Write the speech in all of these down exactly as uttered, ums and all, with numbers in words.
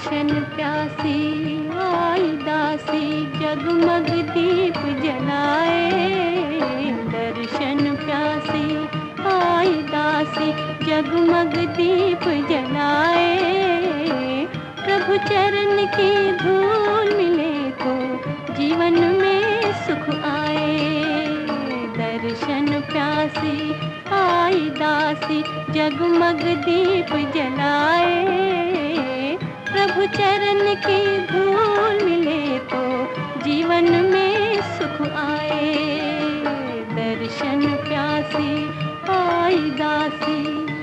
दर्शन प्यासी आई दासी जगमग दीप जलाए। दर्शन प्यासी आई दासी जगमग दीप जलाए। प्रभु चरण की धूल मिले तो जीवन में सुख आए। दर्शन प्यासी आई दासी जगमग दीप जलाए। प्रभु चरण की धूल मिले तो जीवन में सुख आए। दर्शन प्यासी आई दासी।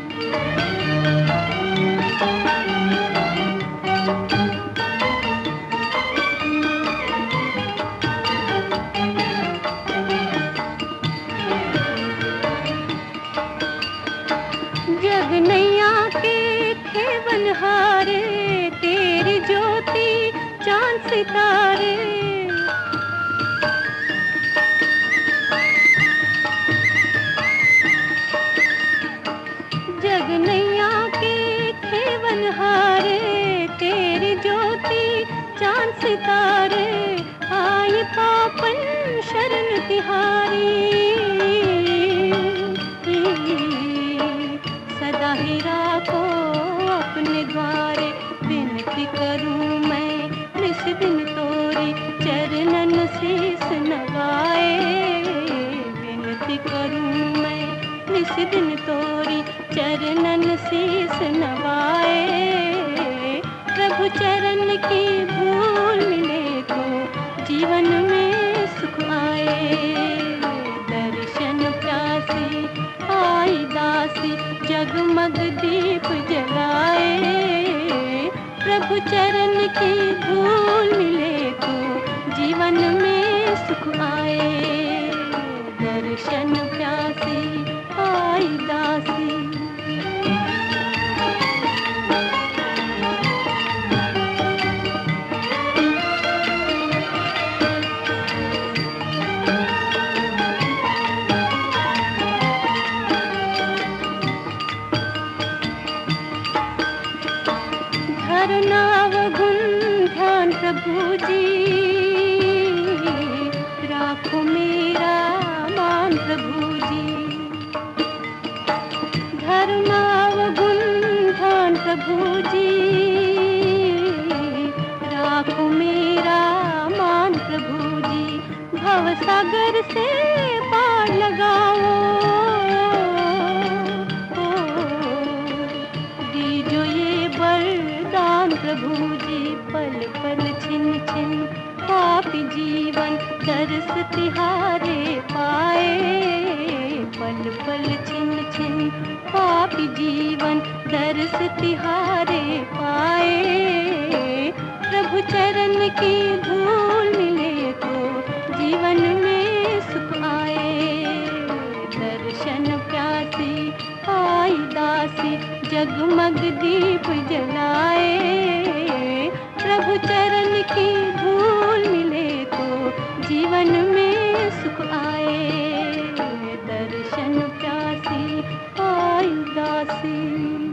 जग नैया के खेवनहारे तेरी ज्योति चांद सितारे। जग नैया के खेवनहारे तेरी ज्योति चांद सितारे। आई पापन शरण तिहारी सदा ही राखो अपने द्वारे। विनती करूं मैं निस दिन तोरी चरणन शीस नवाए। विनती करूं मैं निस दिन तोरी चरणन शीस नवाए। प्रभु चरण की धूल मिले तो जीवन में सुख आए। दर्शन प्यासी आई दासी जगमग दीप जलाए। प्रभु चरण की धूल मिले तो जीवन में सुख आए। दर्शन प्यासी आई दासी। नाव गुण ध्यान प्रभु जी राखो मेरा मान प्रभु जी। धर्माव गुण ध्यान प्रभु जी राखो मेरा मान प्रभु जी। भव सागर से पार लगाओ दीजो ये वरदान प्रभु जी। पल पल छिन छिन पापी जीवन दर्श तिहारे पाए। पल पल छिन छिन पापी जीवन दर्श तिहारे पाए। प्रभु चरण की धूल मिले तो जीवन में सुख आए। दर्शन प्यासी आई दासी जगमग दीप जलाए। प्रभु चरण की धूल मिले तो जीवन में सुख आए। दर्शन प्यासी आई दासी।